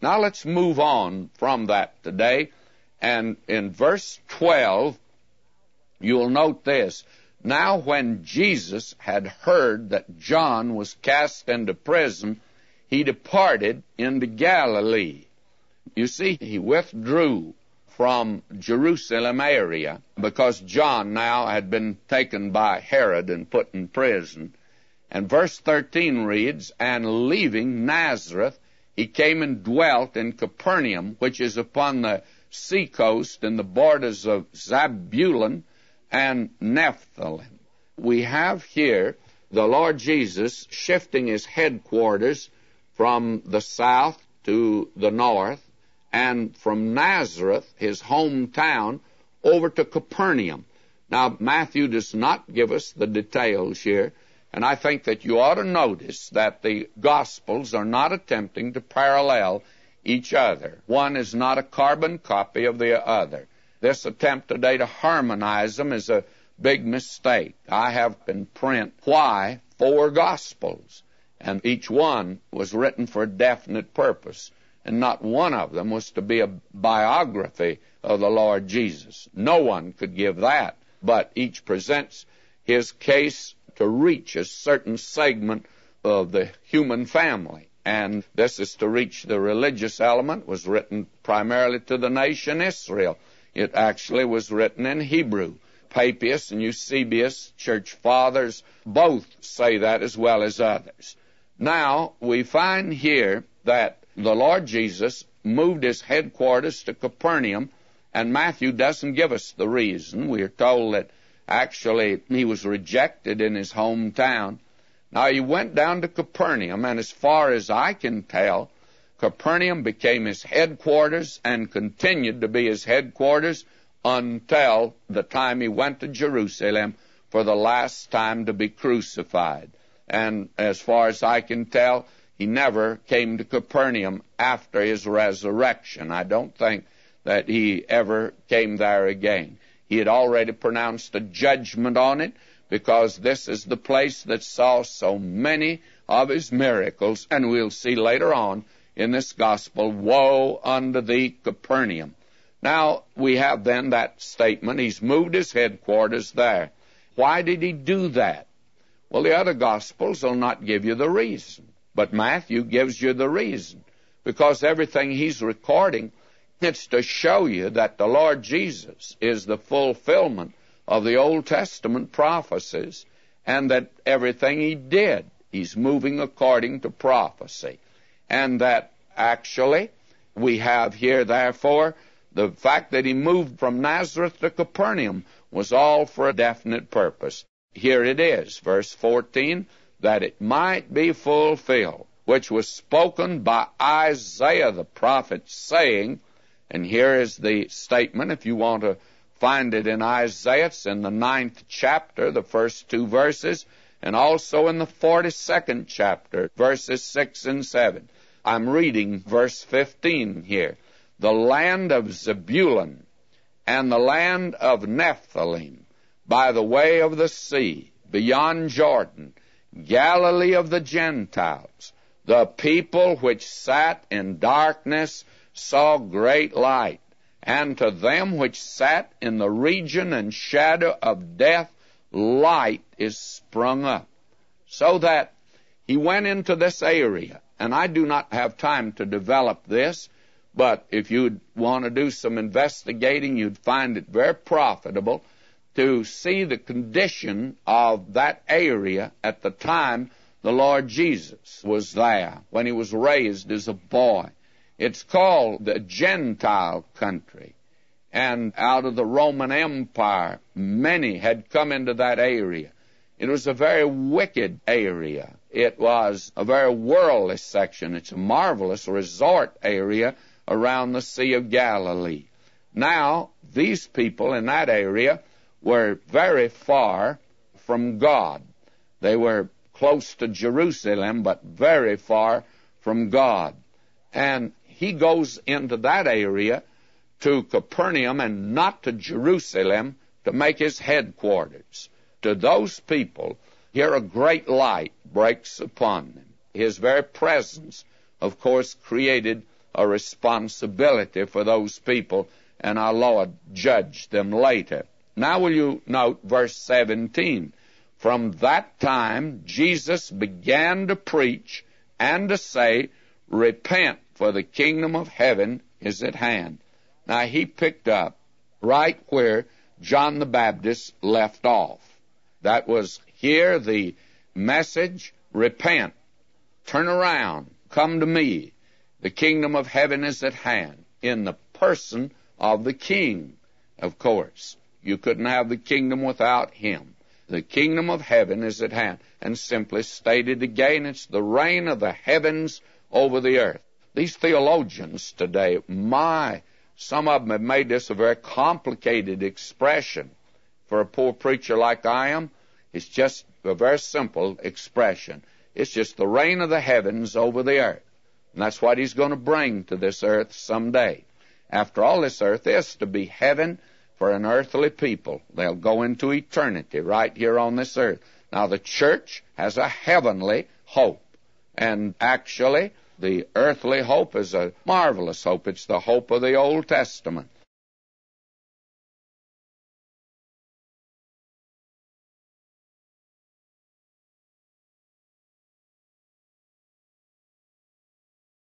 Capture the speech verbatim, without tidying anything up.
Now let's move on from that today. And in verse twelve, you'll note this. Now when Jesus had heard that John was cast into prison, he departed into Galilee. You see, he withdrew from Jerusalem area because John now had been taken by Herod and put in prison. And verse thirteen reads, And leaving Nazareth, he came and dwelt in Capernaum, which is upon the sea coast in the borders of Zebulun and Nephthalim. We have here the Lord Jesus shifting his headquarters from the south to the north, and from Nazareth, his hometown, over to Capernaum. Now, Matthew does not give us the details here, and I think that you ought to notice that the Gospels are not attempting to parallel each other. One is not a carbon copy of the other. This attempt today to harmonize them is a big mistake. I have in print why four Gospels, and each one was written for a definite purpose, and not one of them was to be a biography of the Lord Jesus. No one could give that, but each presents his case to reach a certain segment of the human family. And this is to reach the religious element, was written primarily to the nation Israel. It actually was written in Hebrew. Papias and Eusebius, church fathers, both say that as well as others. Now, we find here that the Lord Jesus moved his headquarters to Capernaum, and Matthew doesn't give us the reason. We are told that actually he was rejected in his hometown. Now, he went down to Capernaum, and as far as I can tell, Capernaum became his headquarters and continued to be his headquarters until the time he went to Jerusalem for the last time to be crucified. And as far as I can tell, he never came to Capernaum after his resurrection. I don't think that he ever came there again. He had already pronounced a judgment on it, because this is the place that saw so many of his miracles. And we'll see later on in this gospel, Woe unto thee, Capernaum. Now, we have then that statement. He's moved his headquarters there. Why did he do that? Well, the other Gospels will not give you the reason, but Matthew gives you the reason, because everything he's recording, it's to show you that the Lord Jesus is the fulfillment of the Old Testament prophecies, and that everything he did, he's moving according to prophecy. And that actually we have here, therefore, the fact that he moved from Nazareth to Capernaum was all for a definite purpose. Here it is, verse fourteen, that it might be fulfilled, which was spoken by Isaiah the prophet, saying, and here is the statement, if you want to find it in Isaiah, it's in the ninth chapter, the first two verses, and also in the forty-second chapter, verses six and seven. I'm reading verse fifteen here. The land of Zebulun and the land of Nephthalim, by the way of the sea, beyond Jordan, Galilee of the Gentiles, the people which sat in darkness saw great light, and to them which sat in the region and shadow of death, light is sprung up. So that he went into this area, and I do not have time to develop this, but if you'd want to do some investigating, you'd find it very profitable to see the condition of that area at the time the Lord Jesus was there, when he was raised as a boy. It's called the Gentile country. And out of the Roman Empire, many had come into that area. It was a very wicked area. It was a very worldly section. It's a marvelous resort area around the Sea of Galilee. Now, these people in that area were very far from God. They were close to Jerusalem, but very far from God. And he goes into that area to Capernaum and not to Jerusalem to make his headquarters. To those people, here a great light breaks upon them. His very presence, of course, created a responsibility for those people, and our Lord judged them later. Now will you note verse seventeen. From that time Jesus began to preach and to say, Repent, for the kingdom of heaven is at hand. Now he picked up right where John the Baptist left off. That was here the message, repent, turn around, come to me. The kingdom of heaven is at hand, in the person of the king, of course. You couldn't have the kingdom without him. The kingdom of heaven is at hand. And simply stated again, it's the reign of the heavens over the earth. These theologians today, my, some of them have made this a very complicated expression. For a poor preacher like I am, it's just a very simple expression. It's just the reign of the heavens over the earth. And that's what he's going to bring to this earth someday. After all, this earth is to be heaven for an earthly people. They'll go into eternity right here on this earth. Now, the church has a heavenly hope. And actually, the earthly hope is a marvelous hope. It's the hope of the Old Testament.